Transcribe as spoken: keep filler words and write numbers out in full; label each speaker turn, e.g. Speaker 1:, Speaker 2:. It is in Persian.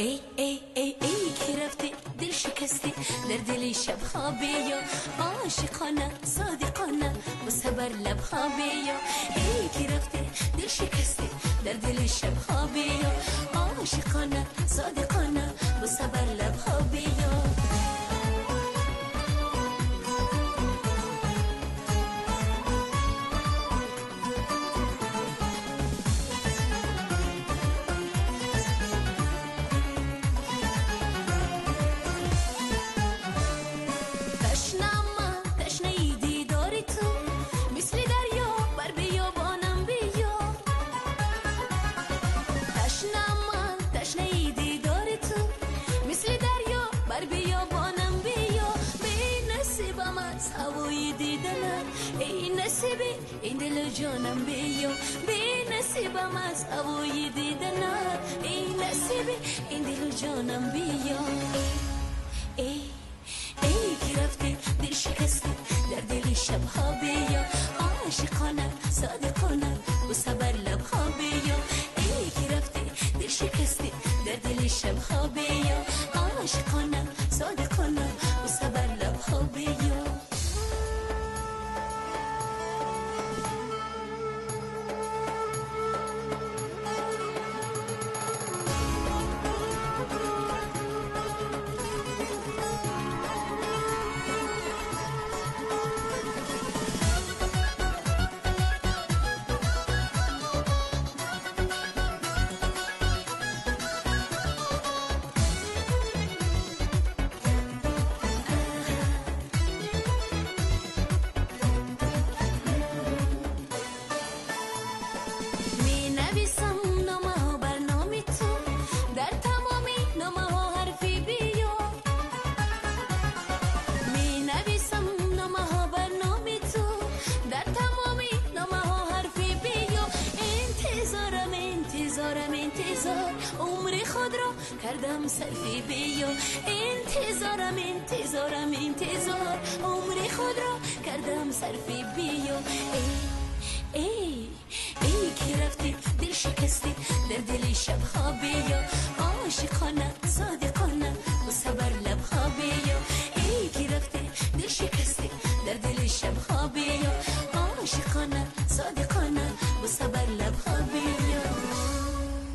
Speaker 1: ای ای ای ای که رفتی دل شکستی در دل شبها بیا عاشقانه صادقانه مصبر لبها بیا ای که رفتی دل شکستی در دل شبها بیا عاشقانه صادقانه مصبر لبها بیا این دل جانم بیو بی نصیبم از هوای دیدنت ای نصیبی این دل جانم بیو ای ای ای که رفتی دل شکستی در دل شبها بیا عاشقانه صادقانه مصبر لبها بیا ای که رفتی دل شکستی در دل شبها بیا عاشقانه صادقانه مصبر لبها بیا عمر خود را کردم صرفی بیا انتظارم انتظارم انتظار عمر خود را کردم صرفی بیا ای ای ای که رفتی دل شکستی در دل شبها بیا عاشقانه